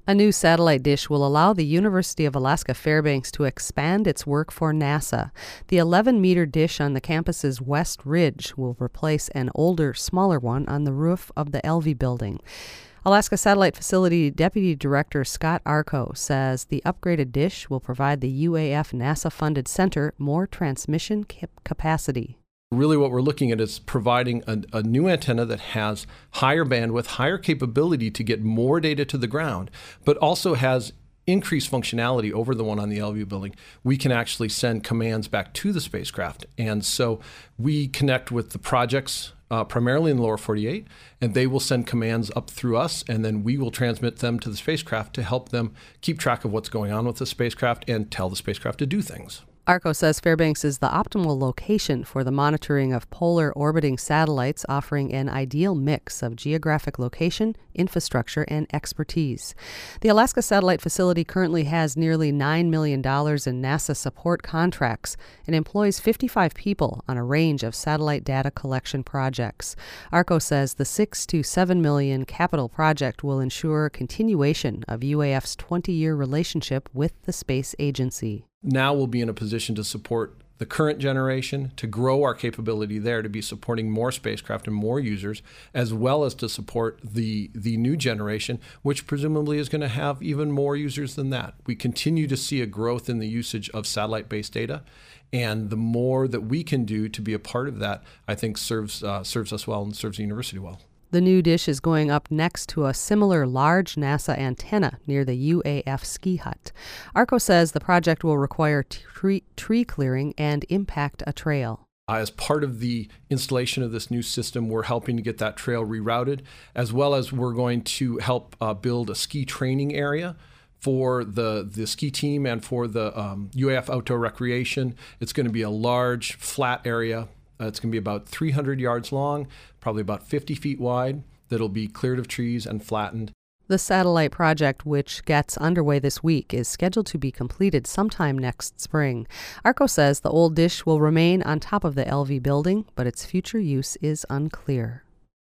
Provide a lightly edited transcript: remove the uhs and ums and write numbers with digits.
A new satellite dish will allow the University of Alaska Fairbanks to expand its work for NASA. The 11-meter dish on the campus's west ridge will replace an older, smaller one on the roof of the LV building. Alaska Satellite Facility Deputy Director Scott Arco says the upgraded dish will provide the UAF NASA-funded center more transmission capacity. Really what we're looking at is providing a new antenna that has higher bandwidth, higher capability to get more data to the ground, but also has increased functionality over the one on the LV building. We can actually send commands back to the spacecraft. And so we connect with the projects primarily in the lower 48, and they will send commands up through us, and then we will transmit them to the spacecraft to help them keep track of what's going on with the spacecraft and tell the spacecraft to do things. Arco says Fairbanks is the optimal location for the monitoring of polar orbiting satellites, offering an ideal mix of geographic location, infrastructure, and expertise. The Alaska Satellite Facility currently has nearly $9 million in NASA support contracts and employs 55 people on a range of satellite data collection projects. Arco says the $6 to $7 million capital project will ensure continuation of UAF's 20-year relationship with the space agency. Now we'll be in a position to support the current generation, to grow our capability there, to be supporting more spacecraft and more users, as well as to support the new generation, which presumably is going to have even more users than that. We continue to see a growth in the usage of satellite-based data, and the more that we can do to be a part of that, I think serves us well and serves the university well. The new dish is going up next to a similar large NASA antenna near the UAF ski hut. Arco says the project will require tree clearing and impact a trail. As part of the installation of this new system, we're helping to get that trail rerouted, as well as we're going to help build a ski training area for the ski team and for the UAF outdoor recreation. It's going to be a large, flat area. It's going to be about 300 yards long, probably about 50 feet wide, that'll be cleared of trees and flattened. The satellite project, which gets underway this week, is scheduled to be completed sometime next spring. Arco says the old dish will remain on top of the LV building, but its future use is unclear.